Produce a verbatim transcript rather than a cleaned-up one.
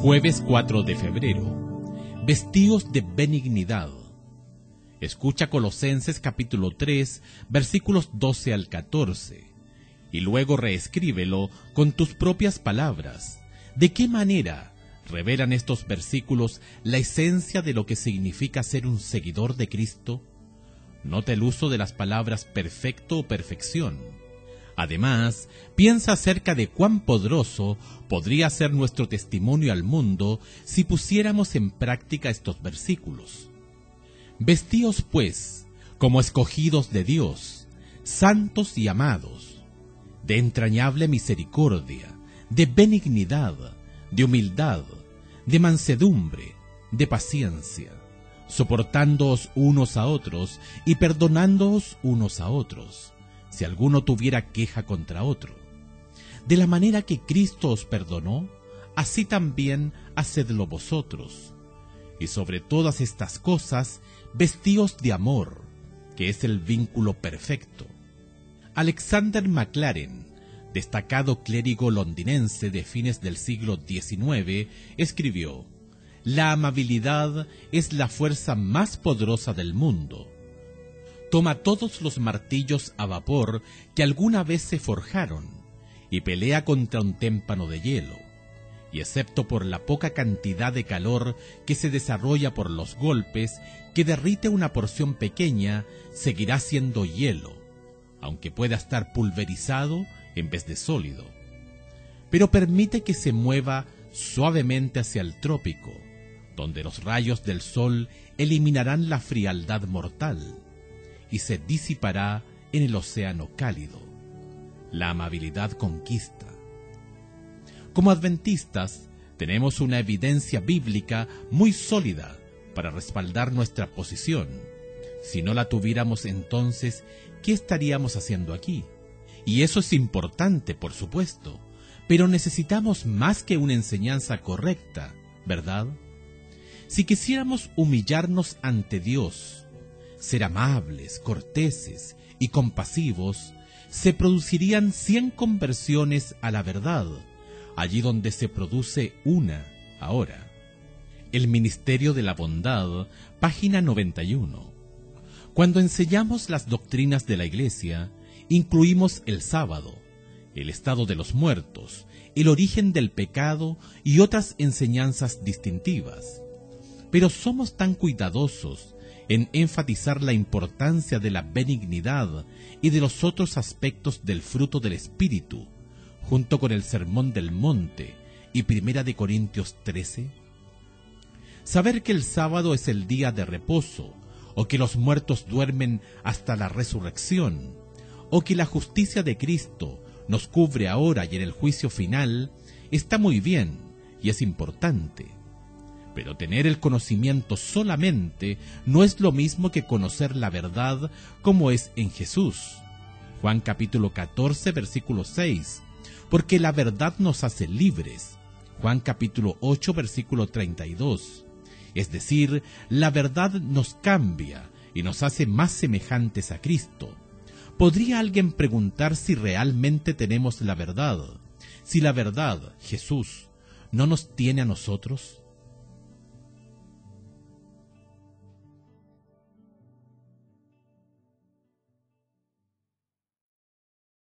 Jueves cuatro de febrero. Vestíos de benignidad. Escucha Colosenses capítulo tres, versículos doce al catorce, y luego reescríbelo con tus propias palabras. ¿De qué manera revelan estos versículos la esencia de lo que significa ser un seguidor de Cristo? Nota el uso de las palabras perfecto o perfección. Además, piensa acerca de cuán poderoso podría ser nuestro testimonio al mundo si pusiéramos en práctica estos versículos. Vestíos, pues, como escogidos de Dios, santos y amados, de entrañable misericordia, de benignidad, de humildad, de mansedumbre, de paciencia, soportándoos unos a otros y perdonándoos unos a otros, si alguno tuviera queja contra otro. De la manera que Cristo os perdonó, así también hacedlo vosotros. Y sobre todas estas cosas, vestíos de amor, que es el vínculo perfecto. Alexander Maclaren, destacado clérigo londinense de fines del siglo diecinueve, escribió: «La amabilidad es la fuerza más poderosa del mundo. Toma todos los martillos a vapor que alguna vez se forjaron y pelea contra un témpano de hielo, y excepto por la poca cantidad de calor que se desarrolla por los golpes, que derrite una porción pequeña, seguirá siendo hielo, aunque pueda estar pulverizado en vez de sólido. Pero permite que se mueva suavemente hacia el trópico, donde los rayos del sol eliminarán la frialdad mortal, y se disipará en el océano cálido. La amabilidad conquista». Como adventistas, tenemos una evidencia bíblica muy sólida para respaldar nuestra posición. Si no la tuviéramos, entonces, ¿qué estaríamos haciendo aquí? Y eso es importante, por supuesto, pero necesitamos más que una enseñanza correcta, ¿verdad? Si quisiéramos humillarnos ante Dios, ser amables, corteses y compasivos, se producirían cien conversiones a la verdad, allí donde se produce una ahora. El Ministerio de la Bondad, página noventa y uno. Cuando enseñamos las doctrinas de la Iglesia, incluimos el sábado, el estado de los muertos, el origen del pecado y otras enseñanzas distintivas. Pero somos tan cuidadosos en enfatizar la importancia de la benignidad y de los otros aspectos del fruto del Espíritu, junto con el Sermón del Monte y Primera de Corintios trece. Saber que el sábado es el día de reposo, o que los muertos duermen hasta la resurrección, o que la justicia de Cristo nos cubre ahora y en el juicio final, está muy bien y es importante. Pero tener el conocimiento solamente no es lo mismo que conocer la verdad como es en Jesús. Juan capítulo catorce, versículo seis. Porque la verdad nos hace libres. Juan capítulo ocho, versículo treinta y dos. Es decir, la verdad nos cambia y nos hace más semejantes a Cristo. ¿Podría alguien preguntar si realmente tenemos la verdad? Si la verdad, Jesús, no nos tiene a nosotros.